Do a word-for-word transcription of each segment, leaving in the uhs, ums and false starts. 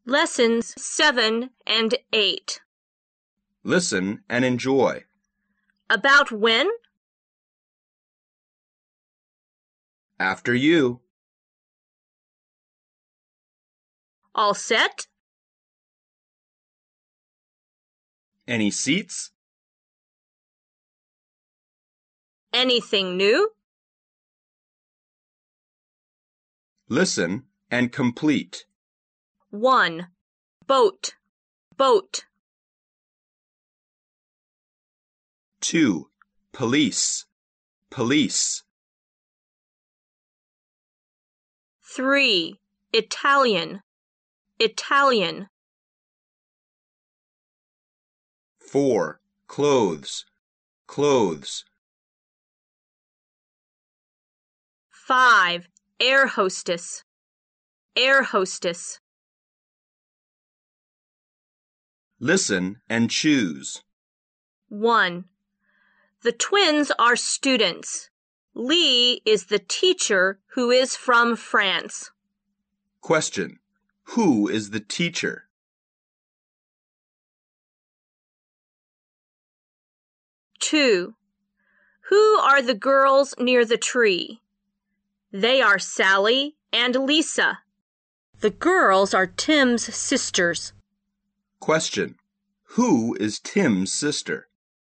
Lessons seven and eight. Listen and enjoy. About when? After you. All set? Any seats? Anything new? Listen and complete. One. Boat. Boat. Two. Police. Police. Three. Italian. Italian. Four. Clothes. Clothes. Five. Air hostess. Air hostess. Listen and choose. One. The twins are students. Lee is the teacher who is from France. Question. Who is the teacher? Two. Who are the girls near the tree? They are Sally and Lisa. The girls are Tim's sisters. Question. Who is Tim's sister?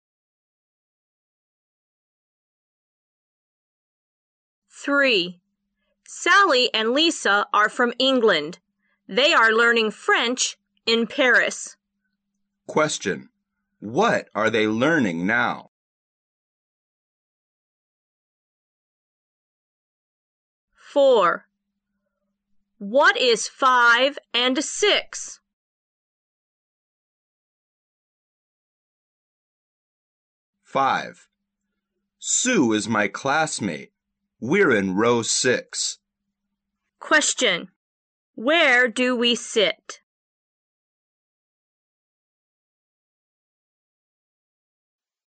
Three. Sally and Lisa are from England. They are learning French in Paris. Question. What are they learning now? Four. What is five and six? Five. Sue is my classmate. We're in row six. Question. Where do we sit?